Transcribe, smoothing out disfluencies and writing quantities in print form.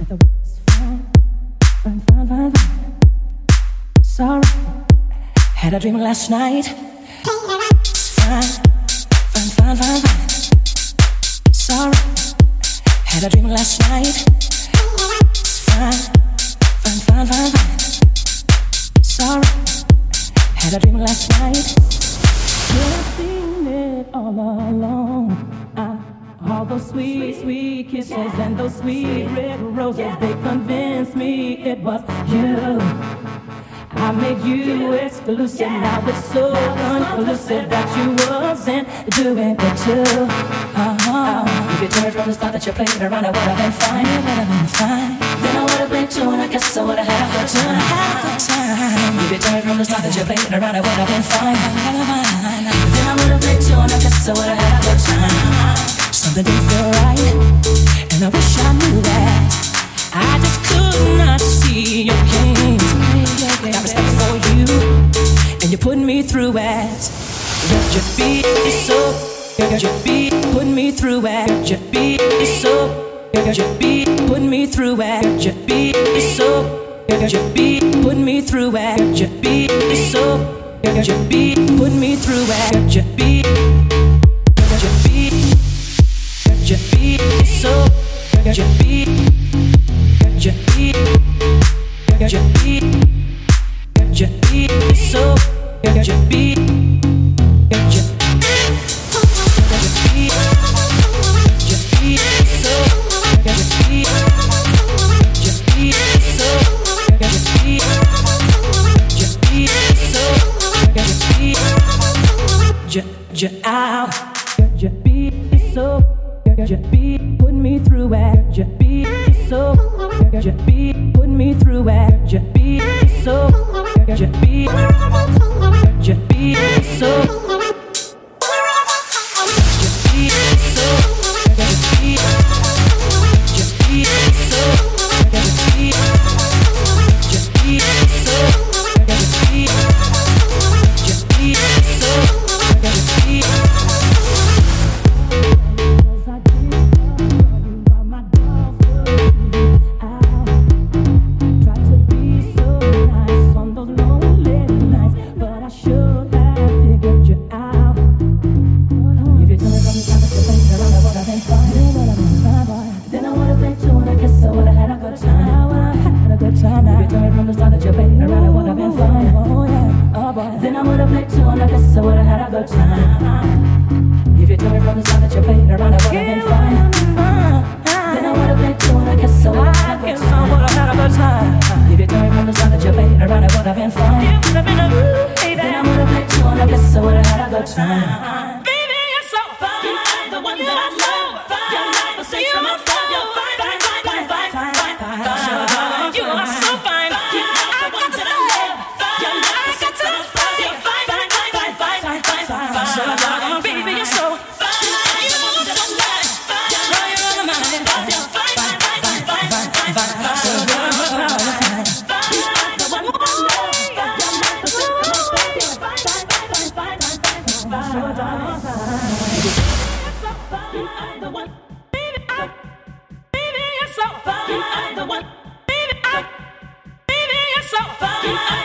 The weather's fine, fine, fine, fine, fine. Sorry, had a dream last night. Fine, fine, fine, fine, fine. Sorry, had a dream last night. Fine, fine, fine, fine, fine. Sorry, had a dream last night. Should have seen it all along. All those sweet, sweet kisses and those sweet red roses, they convinced me it was you. I made you exclusive, now it's so conclusive that you wasn't doing it too. If you told me from the start that you played around, it would have been fine. It would have been fine. Then I would have been too, and I guess I would have had a good time. If you told me from the start that you played around, it would have been fine. Then I would have been too, and I guess I would have had a good time. Something didn't feel right, and I wish I knew that. I just could not see your games. Got respect for you, and you put me through it. Your beat is so, your beat put me through it. Your beat is so, your beat put me through it. Your beat is so, your beat put me through it. Your beat is so, your beat put me through it. Your beat, your beat, your beat is so, your beat, your beat, your beat, your beat is so, your beat, your your beat is so, your beat put me through it. Your beat is so, your beat put me through it. Your beat is so, your beat, your beat is so. So fine.